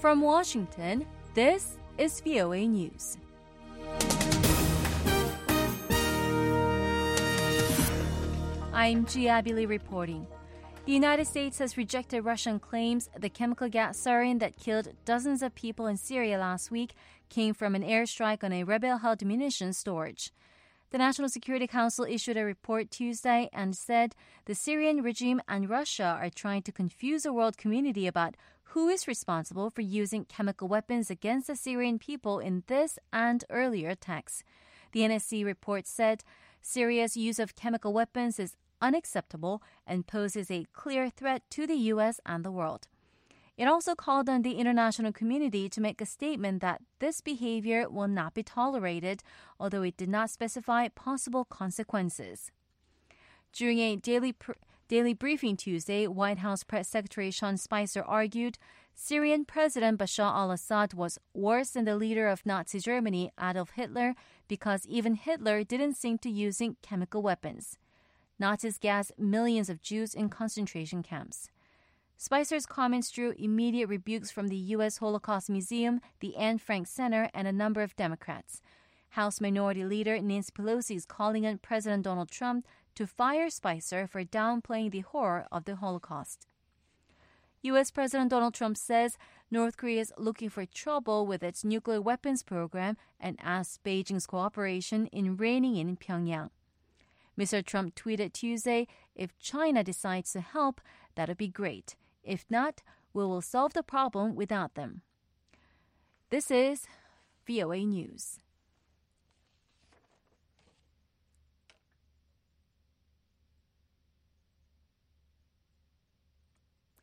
From Washington, this is VOA News. I'm Gia Abili reporting. The United States has rejected Russian claims the chemical gas sarin that killed dozens of people in Syria last week came from an airstrike on a rebel-held munitions storage. The National Security Council issued a report Tuesday and said the Syrian regime and Russia are trying to confuse the world community about who is responsible for using chemical weapons against the Syrian people in this and earlier attacks. The NSC report said Syria's use of chemical weapons is unacceptable and poses a clear threat to the U.S. and the world. It also called on the international community to make a statement that this behavior will not be tolerated, although it did not specify possible consequences. During a daily briefing Tuesday, White House Press Secretary Sean Spicer argued Syrian President Bashar al-Assad was worse than the leader of Nazi Germany, Adolf Hitler, because even Hitler didn't sink to using chemical weapons. Nazis gassed millions of Jews in concentration camps. Spicer's comments drew immediate rebukes from the U.S. Holocaust Museum, the Anne Frank Center, and a number of Democrats. House Minority Leader Nancy Pelosi is calling on President Donald Trump to fire Spicer for downplaying the horror of the Holocaust. U.S. President Donald Trump says North Korea is looking for trouble with its nuclear weapons program and asks Beijing's cooperation in reining in Pyongyang. Mr. Trump tweeted Tuesday, "If China decides to help, that would be great. If not, we will solve the problem without them." This is VOA News.